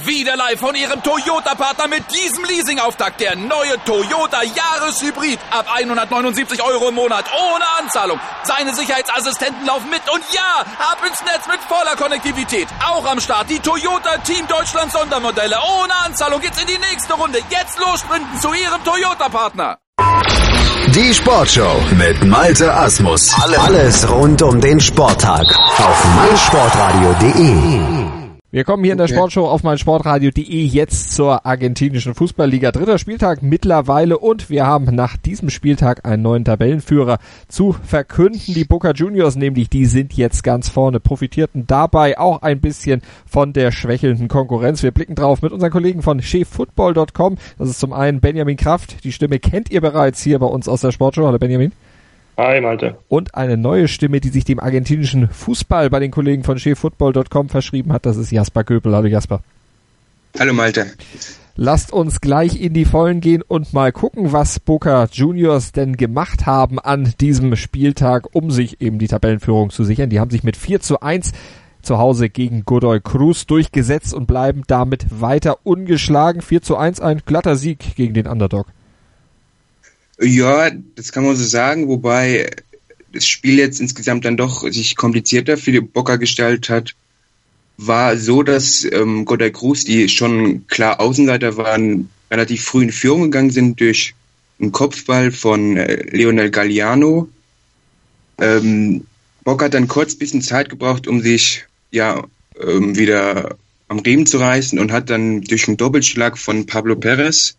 Wieder live von Ihrem Toyota-Partner mit diesem Leasing-Auftakt. Der neue Toyota Jahreshybrid. Ab 179 € im Monat. Ohne Anzahlung. Seine Sicherheitsassistenten laufen mit. Und ja, ab ins Netz mit voller Konnektivität. Auch am Start die Toyota Team Deutschland Sondermodelle. Ohne Anzahlung geht's in die nächste Runde. Jetzt los sprinten zu Ihrem Toyota-Partner. Die Sportshow mit Malte Asmus. Alles rund um den Sporttag auf meinsportradio.de. Wir kommen hier in der Sportshow auf meinsportradio.de jetzt zur argentinischen Fußballliga. 3. Spieltag mittlerweile und wir haben nach diesem Spieltag einen neuen Tabellenführer zu verkünden. Die Boca Juniors nämlich, die sind jetzt ganz vorne, profitierten dabei auch ein bisschen von der schwächelnden Konkurrenz. Wir blicken drauf mit unseren Kollegen von cheffootball.com. Das ist zum einen Benjamin Kraft. Die Stimme kennt ihr bereits hier bei uns aus der Sportshow. Hallo Benjamin. Hi Malte. Und eine neue Stimme, die sich dem argentinischen Fußball bei den Kollegen von cheffootball.com verschrieben hat, das ist Jasper Köpel. Hallo Jasper. Hallo Malte. Lasst uns gleich in die Vollen gehen und mal gucken, was Boca Juniors denn gemacht haben an diesem Spieltag, um sich eben die Tabellenführung zu sichern. Die haben sich mit 4:1 zu Hause gegen Godoy Cruz durchgesetzt und bleiben damit weiter ungeschlagen. 4:1, ein glatter Sieg gegen den Underdog. Ja, das kann man so sagen, wobei das Spiel jetzt insgesamt dann doch sich komplizierter für die Boca gestaltet hat. War so, dass Godoy Cruz, die schon klar Außenseiter waren, relativ früh in Führung gegangen sind durch einen Kopfball von Leonel Galliano. Boca hat dann kurz ein bisschen Zeit gebraucht, um sich wieder am Riemen zu reißen und hat dann durch einen Doppelschlag von Pablo Perez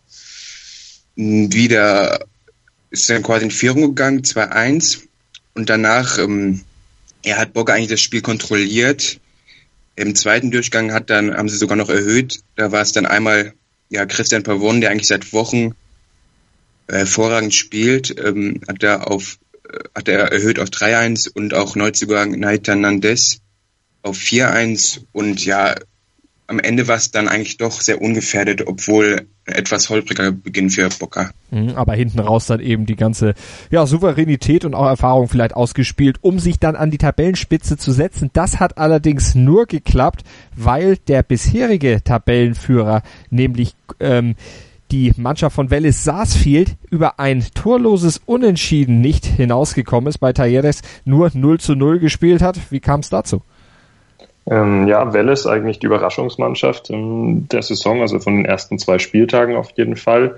ist dann quasi in Führung gegangen, 2:1. Und danach hat Boca eigentlich das Spiel kontrolliert. Im zweiten Durchgang haben sie sogar noch erhöht. Da war es dann einmal Christian Pavón, der eigentlich seit Wochen hervorragend spielt, hat er erhöht auf 3:1 und auch Neuzugang Nathan Nandez auf 4:1. Und am Ende war es dann eigentlich doch sehr ungefährdet, obwohl etwas holpriger Beginn für Boca. Aber hinten raus dann eben die ganze Souveränität und auch Erfahrung vielleicht ausgespielt, um sich dann an die Tabellenspitze zu setzen. Das hat allerdings nur geklappt, weil der bisherige Tabellenführer, nämlich die Mannschaft von Vélez Sarsfield, über ein torloses Unentschieden nicht hinausgekommen ist, bei Talleres nur 0:0 gespielt hat. Wie kam es dazu? Vélez eigentlich die Überraschungsmannschaft der Saison, also von den ersten 2 Spieltagen auf jeden Fall.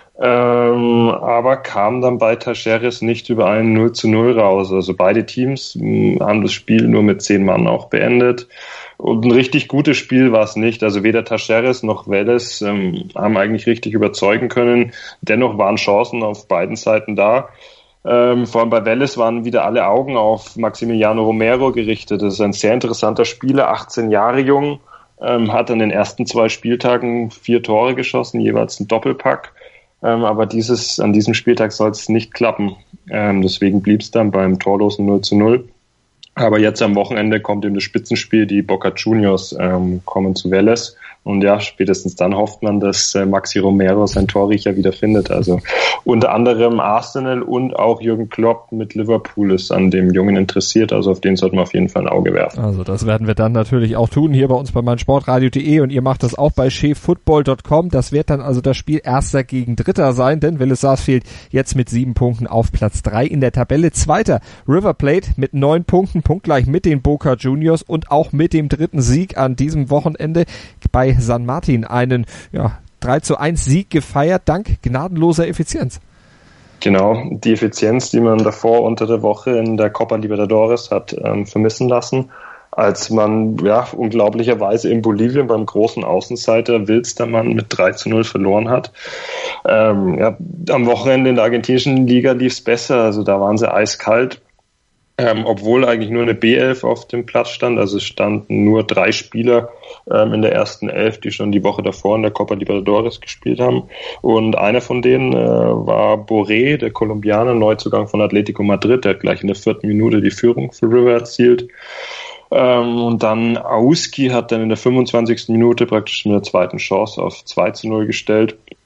Aber kam dann bei Talleres nicht über ein 0:0 raus. Also beide Teams haben das Spiel nur mit 10 Mann auch beendet. Und ein richtig gutes Spiel war es nicht. Also weder Talleres noch Vélez haben eigentlich richtig überzeugen können. Dennoch waren Chancen auf beiden Seiten da. Vor allem bei Vélez waren wieder alle Augen auf Maximiliano Romero gerichtet. Das ist ein sehr interessanter Spieler, 18 Jahre jung, hat an den ersten 2 Spieltagen 4 Tore geschossen, jeweils ein Doppelpack. Aber an diesem Spieltag soll es nicht klappen. Deswegen blieb es dann beim torlosen 0:0. Aber jetzt am Wochenende kommt eben das Spitzenspiel, die Boca Juniors kommen zu Vélez. Und spätestens dann hofft man, dass Maxi Romero sein Torriecher wieder findet. Also unter anderem Arsenal und auch Jürgen Klopp mit Liverpool ist an dem Jungen interessiert. Also auf den sollten wir auf jeden Fall ein Auge werfen. Also das werden wir dann natürlich auch tun hier bei uns bei meinsportradio.de und ihr macht das auch bei cheffootball.com. Das wird dann also das Spiel Erster gegen Dritter sein, denn Vélez Sarsfield jetzt mit 7 Punkten auf Platz 3 in der Tabelle. Zweiter River Plate mit 9 Punkten, punktgleich mit den Boca Juniors und auch mit dem 3. Sieg an diesem Wochenende bei San Martin einen 3:1 Sieg gefeiert, dank gnadenloser Effizienz. Genau, die Effizienz, die man davor unter der Woche in der Copa Libertadores hat vermissen lassen, als man unglaublicherweise in Bolivien beim großen Außenseiter Wilstermann mit 3:0 verloren hat. Am Wochenende in der argentinischen Liga lief es besser, also da waren sie eiskalt. Obwohl eigentlich nur eine B11 auf dem Platz stand, also es standen nur 3 Spieler in der ersten 11, die schon die Woche davor in der Copa Libertadores gespielt haben. Und einer von denen war Borré, der Kolumbianer, Neuzugang von Atletico Madrid, der hat gleich in der 4. Minute die Führung für River erzielt. Und dann Auski hat dann in der 25. Minute praktisch mit der zweiten Chance auf 2:0 gestellt.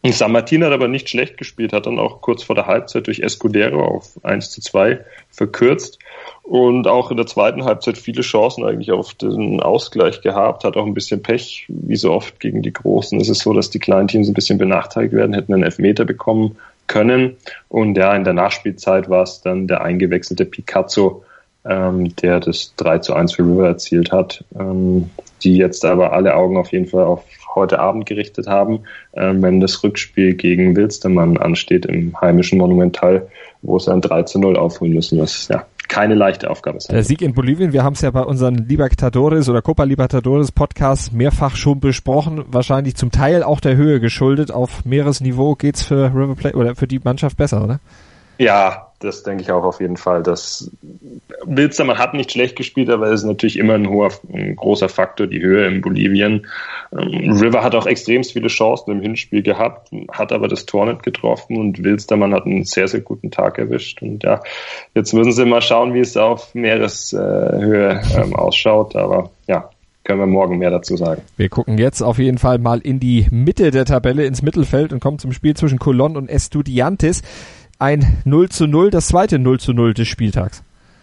San Martin hat aber nicht schlecht gespielt, hat dann auch kurz vor der Halbzeit durch Escudero auf 1:2 verkürzt und auch in der zweiten Halbzeit viele Chancen eigentlich auf den Ausgleich gehabt, hat auch ein bisschen Pech, wie so oft gegen die Großen. Es ist so, dass die kleinen Teams ein bisschen benachteiligt werden, hätten einen Elfmeter bekommen können und ja, in der Nachspielzeit war es dann der eingewechselte Picazzo, der das 3:1 für River erzielt hat, die jetzt aber alle Augen auf jeden Fall auf heute Abend gerichtet haben, wenn das Rückspiel gegen Wilstermann ansteht im heimischen Monumental, wo sie ein 3:0 aufholen müssen, was ja keine leichte Aufgabe ist. Der Sieg in Bolivien, wir haben es ja bei unseren Libertadores oder Copa Libertadores Podcasts mehrfach schon besprochen, wahrscheinlich zum Teil auch der Höhe geschuldet. Auf Meeresniveau geht's für River Plate oder für die Mannschaft besser, oder? Ja, das denke ich auch auf jeden Fall. Das Wilstermann hat nicht schlecht gespielt, aber es ist natürlich immer ein großer Faktor, die Höhe in Bolivien. River hat auch extrem viele Chancen im Hinspiel gehabt, hat aber das Tor nicht getroffen und Wilstermann hat einen sehr, sehr guten Tag erwischt. Und ja, jetzt müssen sie mal schauen, wie es auf Meereshöhe ausschaut, aber ja, können wir morgen mehr dazu sagen. Wir gucken jetzt auf jeden Fall mal in die Mitte der Tabelle, ins Mittelfeld und kommen zum Spiel zwischen Colón und Estudiantes. Ein 0:0, das zweite 0:0 des Spieltags.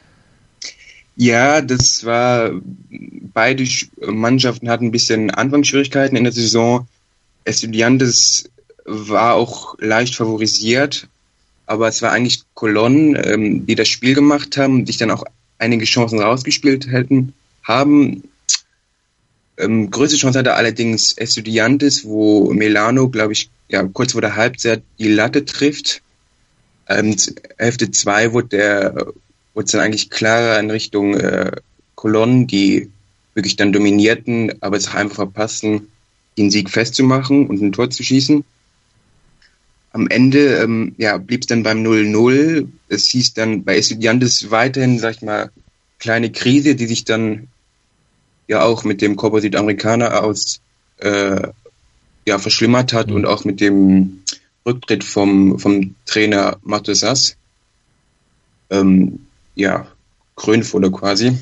Ja, das war, beide Mannschaften hatten ein bisschen Anfangsschwierigkeiten in der Saison. Estudiantes war auch leicht favorisiert, aber es war eigentlich Colón, die das Spiel gemacht haben, sich dann auch einige Chancen rausgespielt haben. Größte Chance hatte allerdings Estudiantes, wo Melano, glaube ich, ja, kurz vor der Halbzeit die Latte trifft. Hälfte 2 wurde es dann eigentlich klarer in Richtung Colón, die wirklich dann dominierten, aber es einfach verpassten, den Sieg festzumachen und ein Tor zu schießen. Am Ende blieb es dann beim 0:0. Es hieß dann bei Estudiantes weiterhin, sag ich mal, kleine Krise, die sich dann ja auch mit dem Copa Südamericana aus verschlimmert hat und auch mit dem Rücktritt vom Trainer Matosas. Grönfoder quasi.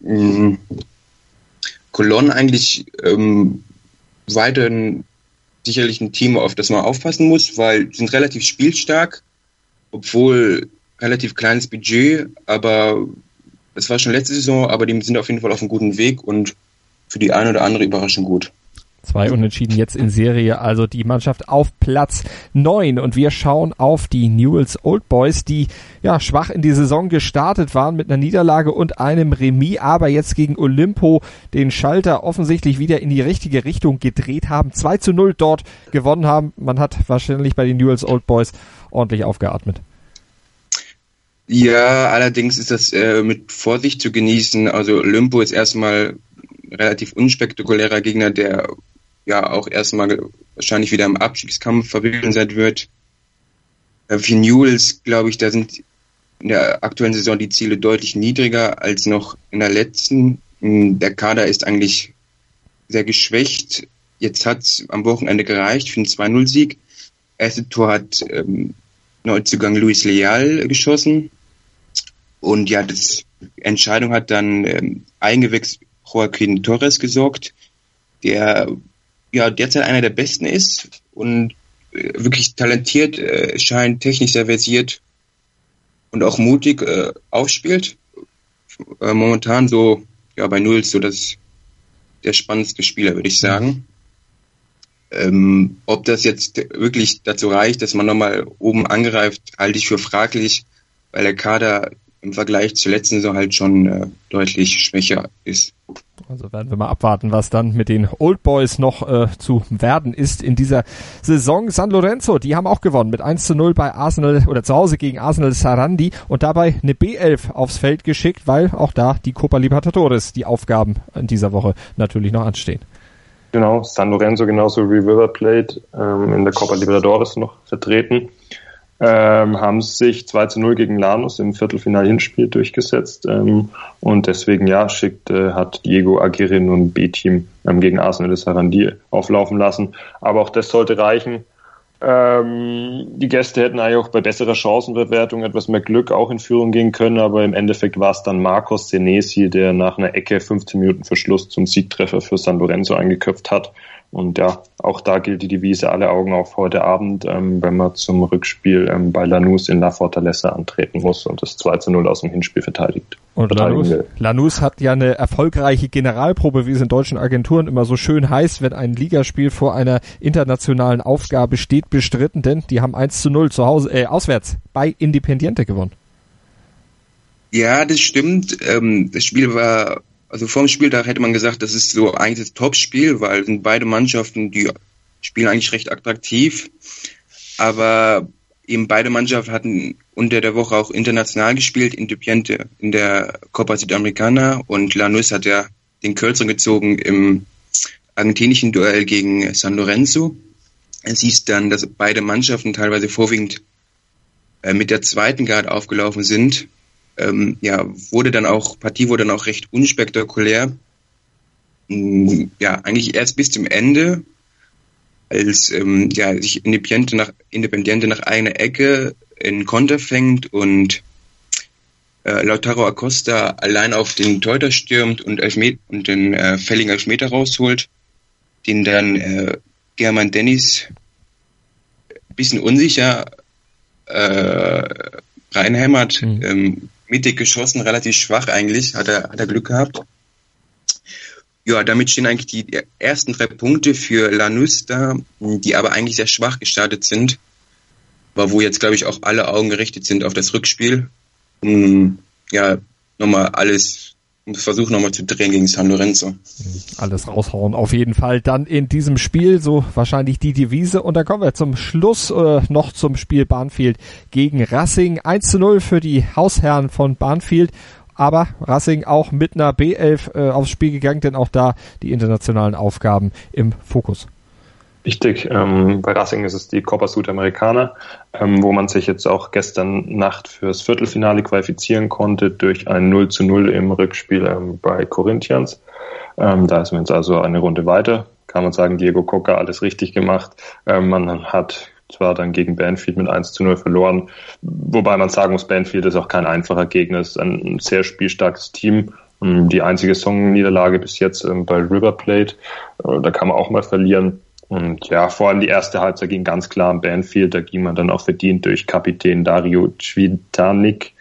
Colón eigentlich weiterhin sicherlich ein Team, auf das man aufpassen muss, weil sie sind relativ spielstark, obwohl relativ kleines Budget, aber das war schon letzte Saison, aber die sind auf jeden Fall auf einem guten Weg und für die eine oder andere überraschend gut. 2 Unentschieden jetzt in Serie, also die Mannschaft auf Platz 9 und wir schauen auf die Newell's Old Boys, die ja schwach in die Saison gestartet waren mit einer Niederlage und einem Remis, aber jetzt gegen Olimpo den Schalter offensichtlich wieder in die richtige Richtung gedreht haben, 2:0 dort gewonnen haben. Man hat wahrscheinlich bei den Newell's Old Boys ordentlich aufgeatmet. Ja, allerdings ist das mit Vorsicht zu genießen. Also Olimpo ist erstmal relativ unspektakulärer Gegner, der ja auch erstmal wahrscheinlich wieder im Abstiegskampf verwickelt sein wird. Für Newell's, glaube ich, da sind in der aktuellen Saison die Ziele deutlich niedriger als noch in der letzten. Der Kader ist eigentlich sehr geschwächt. Jetzt hat es am Wochenende gereicht für einen 2:0-Sieg. Erste Tor hat Neuzugang Luis Leal geschossen. Und ja, die Entscheidung hat dann eingewechselt Joaquin Torres gesorgt, der ja derzeit einer der Besten ist und wirklich talentiert scheint, technisch sehr versiert und auch mutig aufspielt. Momentan so bei Newell's so der spannendste Spieler, würde ich sagen. Ob das jetzt wirklich dazu reicht, dass man nochmal oben angreift, halte ich für fraglich, weil der Kader im Vergleich zur letzten Saison halt schon deutlich schwächer ist. Also werden wir mal abwarten, was dann mit den Old Boys noch zu werden ist in dieser Saison. San Lorenzo, die haben auch gewonnen mit 1:0 bei Arsenal oder zu Hause gegen Arsenal Sarandi und dabei eine B11 aufs Feld geschickt, weil auch da die Copa Libertadores die Aufgaben in dieser Woche natürlich noch anstehen. Genau, San Lorenzo genauso wie River Plate in der Copa Libertadores noch vertreten. Haben sich 2:0 gegen Lanús im Viertelfinal-Hinspiel durchgesetzt und deswegen hat Diego Aguirre nun ein B-Team gegen Arsenal de Sarandi auflaufen lassen, aber auch das sollte reichen. Die Gäste hätten eigentlich auch bei besserer Chancenbewertung etwas mehr Glück auch in Führung gehen können, aber im Endeffekt war es dann Marcos Senesi, der nach einer Ecke 15 Minuten vor Schluss zum Siegtreffer für San Lorenzo eingeköpft hat Und ja, auch da gilt die Devise, alle Augen auf heute Abend, wenn man zum Rückspiel bei Lanús in La Fortaleza antreten muss und das 2-0 aus dem Hinspiel verteidigt. Und Lanús hat ja eine erfolgreiche Generalprobe, wie es in deutschen Agenturen immer so schön heißt, wenn ein Ligaspiel vor einer internationalen Aufgabe steht, bestritten, denn die haben 1-0 zu Hause, auswärts bei Independiente gewonnen. Ja, das stimmt. Das Spiel war, also vor dem Spieltag hätte man gesagt, das ist so eigentlich das Topspiel, weil sind beide Mannschaften, die spielen eigentlich recht attraktiv. Aber eben beide Mannschaften hatten unter der Woche auch international gespielt, Independiente in der Copa Sudamericana, und Lanús hat ja den Kürzeren gezogen im argentinischen Duell gegen San Lorenzo. Es hieß dann, dass beide Mannschaften teilweise vorwiegend mit der zweiten Garde aufgelaufen sind. Partie wurde dann auch recht unspektakulär. Ja, eigentlich erst bis zum Ende, als sich Independiente nach einer Ecke in Konter fängt und Lautaro Acosta allein auf den Torhüter stürmt und den fälligen Elfmeter rausholt, den dann Germán Dennis ein bisschen unsicher reinhämmert. Mittig geschossen, relativ schwach eigentlich, hat er Glück gehabt. Ja, damit stehen eigentlich die ersten 3 Punkte für Lanús da, die aber eigentlich sehr schwach gestartet sind, aber wo jetzt, glaube ich, auch alle Augen gerichtet sind auf das Rückspiel. Versuchen nochmal zu drehen gegen San Lorenzo. Alles raushauen auf jeden Fall dann in diesem Spiel, so wahrscheinlich die Devise. Und dann kommen wir zum Schluss noch zum Spiel Banfield gegen Racing. 1-0 für die Hausherren von Banfield. Aber Racing auch mit einer B11 aufs Spiel gegangen, denn auch da die internationalen Aufgaben im Fokus. Richtig, bei Racing ist es die Copa Sudamericana, wo man sich jetzt auch gestern Nacht fürs Viertelfinale qualifizieren konnte durch ein 0-0 im Rückspiel bei Corinthians. Da ist man jetzt also eine Runde weiter, kann man sagen, Diego Coca alles richtig gemacht. Man hat zwar dann gegen Banfield mit 1-0 verloren, wobei man sagen muss, Banfield ist auch kein einfacher Gegner, es ist ein sehr spielstarkes Team. Die einzige Saisonniederlage bis jetzt bei River Plate, da kann man auch mal verlieren. Und ja, vor allem die erste Halbzeit ging ganz klar am Banfield, da ging man dann auch verdient durch Kapitän Dario Cvitanik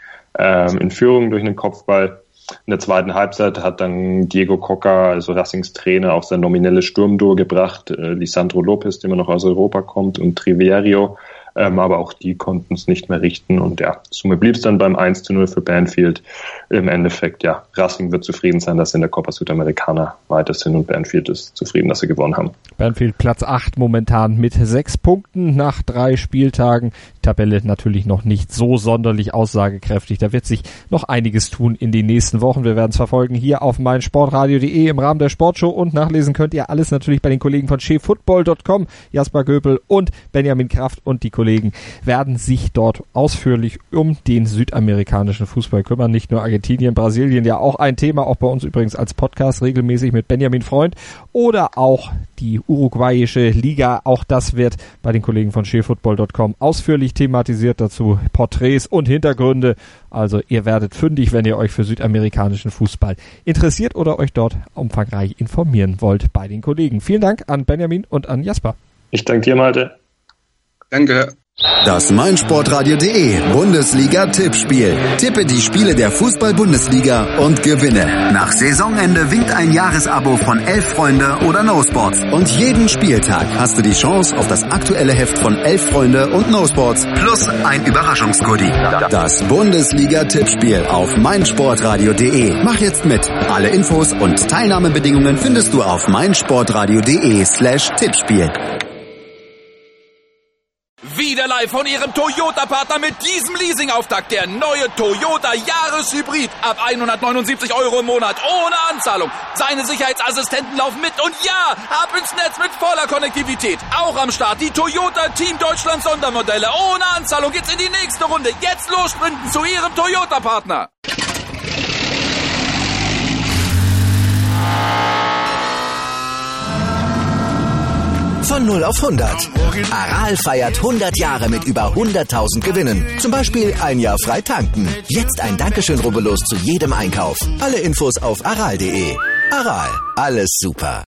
in Führung durch einen Kopfball. In der zweiten Halbzeit hat dann Diego Coca, also Racings Trainer, auch sein nominelles Sturmduo gebracht, Lisandro Lopez, der immer noch aus Europa kommt, und Triverio, aber auch die konnten es nicht mehr richten. Und ja, Summe blieb es dann beim 1-0 für Banfield. Im Endeffekt, ja, Racing wird zufrieden sein, dass sie in der Copa Sudamericana weiter sind, und Banfield ist zufrieden, dass sie gewonnen haben. Banfield Platz 8 momentan mit 6 Punkten nach 3 Spieltagen. Die Tabelle natürlich noch nicht so sonderlich aussagekräftig. Da wird sich noch einiges tun in den nächsten Wochen. Wir werden es verfolgen hier auf meinsportradio.de im Rahmen der Sportshow, und nachlesen könnt ihr alles natürlich bei den Kollegen von cheffootball.com. Jasper Göpel und Benjamin Kraft und die Kollegen werden sich dort ausführlich um den südamerikanischen Fußball kümmern. Nicht nur Argentinien, Brasilien, ja auch ein Thema, auch bei uns übrigens als Podcast regelmäßig mit Benjamin Freund, oder auch die uruguayische Liga. Auch das wird bei den Kollegen von cheffootball.com ausführlich thematisiert, dazu Porträts und Hintergründe. Also ihr werdet fündig, wenn ihr euch für südamerikanischen Fußball interessiert oder euch dort umfangreich informieren wollt bei den Kollegen. Vielen Dank an Benjamin und an Jasper. Ich danke dir, Malte. Danke. Das meinsportradio.de Bundesliga-Tippspiel. Tippe die Spiele der Fußball-Bundesliga und gewinne. Nach Saisonende winkt ein Jahresabo von 11 Freunde oder No Sports. Und jeden Spieltag hast du die Chance auf das aktuelle Heft von 11 Freunde und No Sports plus ein Überraschungsgoodie. Das Bundesliga-Tippspiel auf meinsportradio.de. Mach jetzt mit. Alle Infos und Teilnahmebedingungen findest du auf meinsportradio.de/Tippspiel. Wieder live von Ihrem Toyota-Partner mit diesem Leasing-Auftakt. Der neue Toyota Jahreshybrid. Ab 179 € im Monat. Ohne Anzahlung. Seine Sicherheitsassistenten laufen mit. Und ja, ab ins Netz mit voller Konnektivität. Auch am Start die Toyota Team Deutschland Sondermodelle. Ohne Anzahlung geht's in die nächste Runde. Jetzt los sprinten zu Ihrem Toyota-Partner. Von 0 auf 100. Aral feiert 100 Jahre mit über 100.000 Gewinnen. Zum Beispiel ein Jahr frei tanken. Jetzt ein Dankeschön, rubbellos zu jedem Einkauf. Alle Infos auf aral.de. Aral, alles super.